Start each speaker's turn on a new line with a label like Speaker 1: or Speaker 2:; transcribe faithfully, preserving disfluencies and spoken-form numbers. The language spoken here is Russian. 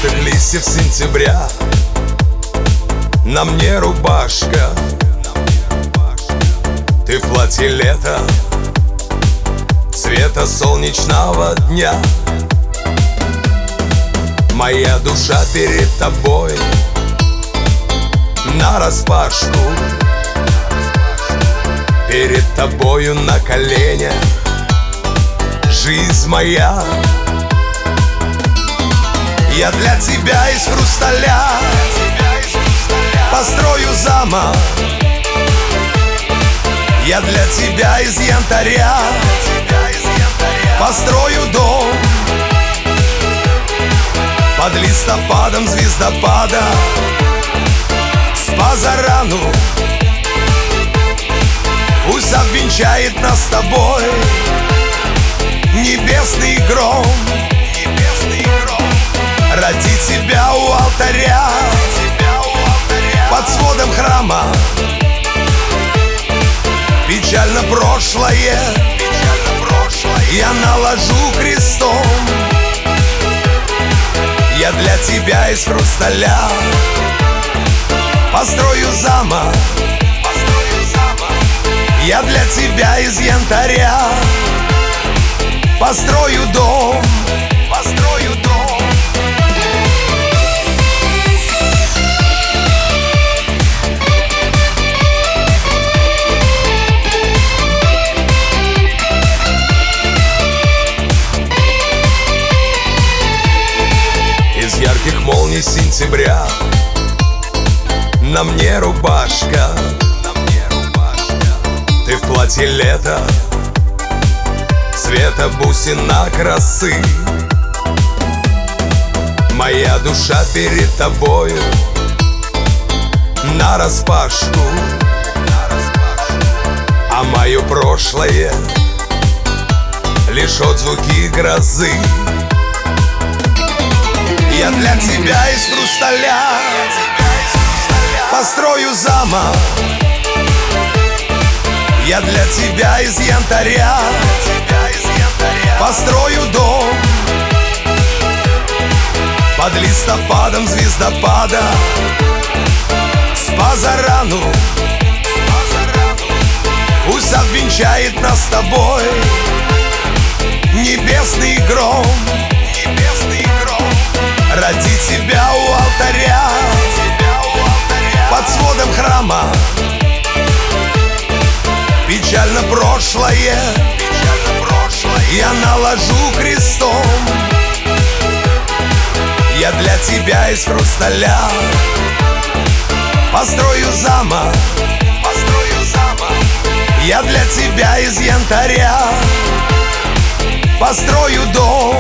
Speaker 1: желтых листьев сентября. На мне рубашка, ты в платье лета, цвета солнечного дня. Моя душа перед тобой нараспашку, перед тобою на коленях. Жизнь моя, я для тебя из хрусталя построю замок. Я для тебя из янтаря построю дом. Под листопадом звездопада с позарану пусть обвенчает нас с тобой небесный гром. Небесный гром. Ради тебя у алтаря, под сводом храма, печально прошлое, печально прошлое я наложу крестом. Я для тебя из хрусталя построю замок. Я для тебя из янтаря построю дом. Построю дом. Из ярких молний сентября на мне рубашка, ты в платье лета, цвета бусина красы. Моя душа перед тобою нараспашку, а мое прошлое лишь отзвуки грозы. Я для тебя из хрусталя построю замок. Я для тебя из янтаря построю дом. Под листопадом звездопада с позарану пусть обвенчает нас с тобой небесный гром. Небесный гром. Ради тебя у алтаря, под сводом храма, печально прошлое, печально прошлое я наложу крестом. Я для тебя из хрусталя построю замок. Построю замок. Я для тебя из янтаря построю дом.